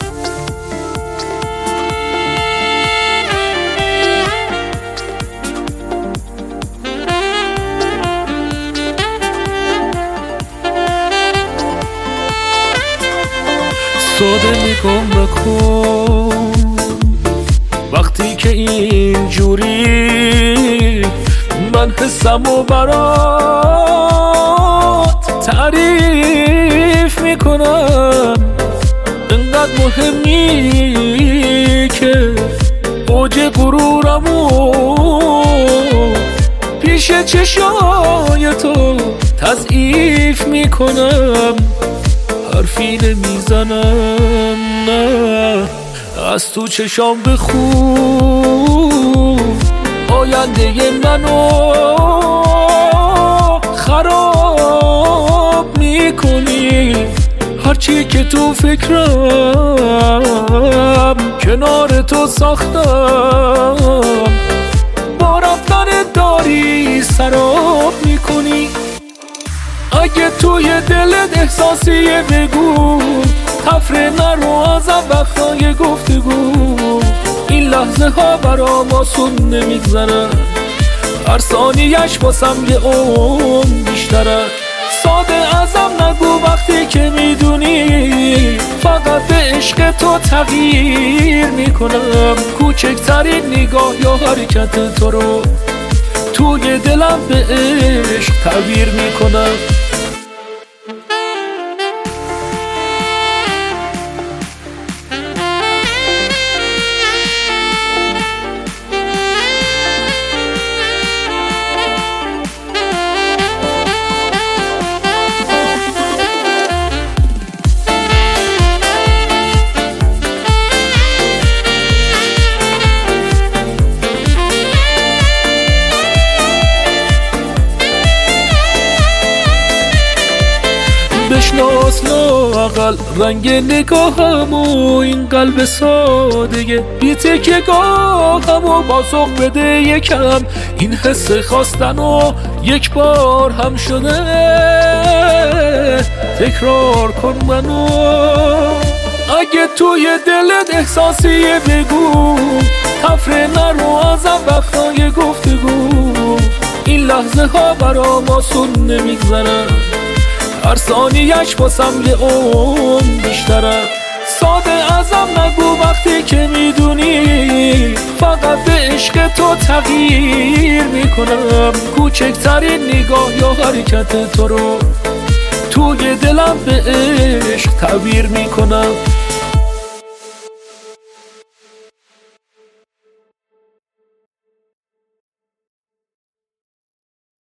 ساده نگام نکن وقتی که اینجوری من حسم و برات تعریف میکنم. انقدر مهمی که اوج غرورمو پیش چشای تو تضعیف میکنم. حرفی نمیزنم نه از تو چشام بخون آینده منو خراب میکنی. هرچی که تو فکرم کنار تو ساختم با رفتن داری سراب میکنی. اگه توی دلت احساسیه بگو تفره نرو ازم وقتای گفتگو. این لحظه ها برام آسون نمیگذره هر ثانیه‌اش واسم یه عمر بیشتره. ساده ازم نگو وقتی که میدونی فقط به عشق تو تغییر میکنم. کوچکترین نگاه یا حرکت تو رو توی دلم به عشق تغییر میکنم. بشناس لااقل رنگ نگاهمو این قلب ساده بی تکیه‌گاهمو پاسخ بده یکم. این حس خواستنو یک بار هم شده تکرار کن منو. اگه توی دلت احساسیه بگو تفره نرو ازم وقتای گفتگو. این لحظه ها برام آسون نمیگذره هر ثانیه‌اش واسم یه عمر بیشتره. ساده ازم نگو وقتی که میدونی فقط به عشق تو تغییر میکنم. کوچکترین نگاه یا حرکت تو رو توی دلم به عشق تعبیر میکنم.